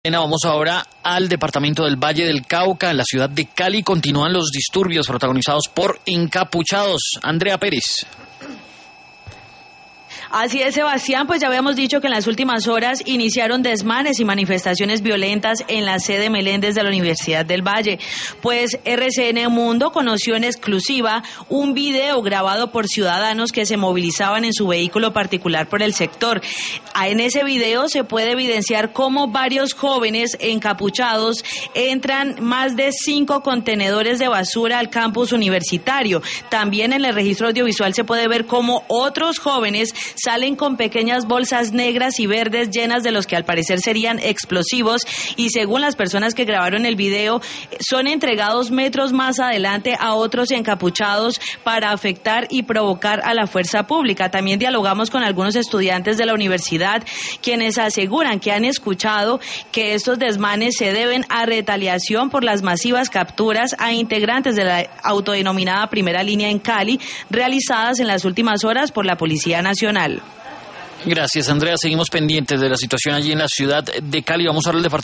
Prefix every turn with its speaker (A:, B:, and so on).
A: Vamos ahora al departamento del Valle del Cauca, en la ciudad de Cali. Continúan los disturbios protagonizados por encapuchados. Andrea Pérez.
B: Así es, Sebastián, pues ya habíamos dicho que en las últimas horas iniciaron desmanes y manifestaciones violentas en la sede Meléndez de la Universidad del Valle. Pues RCN Mundo conoció en exclusiva un video grabado por ciudadanos que se movilizaban en su vehículo particular por el sector. En ese video se puede evidenciar cómo varios jóvenes encapuchados entran más de 5 contenedores de basura al campus universitario. También en el registro audiovisual se puede ver cómo otros jóvenes salen con pequeñas bolsas negras y verdes llenas de los que al parecer serían explosivos y según las personas que grabaron el video son entregados metros más adelante a otros encapuchados para afectar y provocar a la fuerza pública. También dialogamos con algunos estudiantes de la universidad quienes aseguran que han escuchado que estos desmanes se deben a retaliación por las masivas capturas a integrantes de la autodenominada Primera Línea en Cali realizadas en las últimas horas por la Policía Nacional.
A: Gracias, Andrea. Seguimos pendientes de la situación allí en la ciudad de Cali. Vamos ahora al departamento